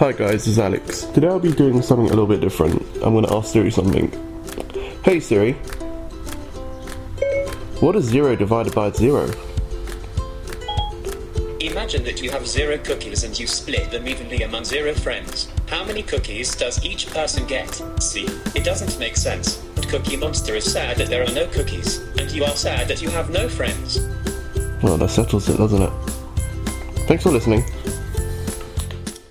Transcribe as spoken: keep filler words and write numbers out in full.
Hi guys, this is Alex. Today I'll be doing something a little bit different. I'm going to ask Siri something. Hey Siri, what is zero divided by zero? Imagine that you have zero cookies and you split them evenly among zero friends. How many cookies does each person get? See, it doesn't make sense. Cookie Monster is sad that there are no cookies, and you are sad that you have no friends. Well, that settles it, doesn't it? Thanks for listening.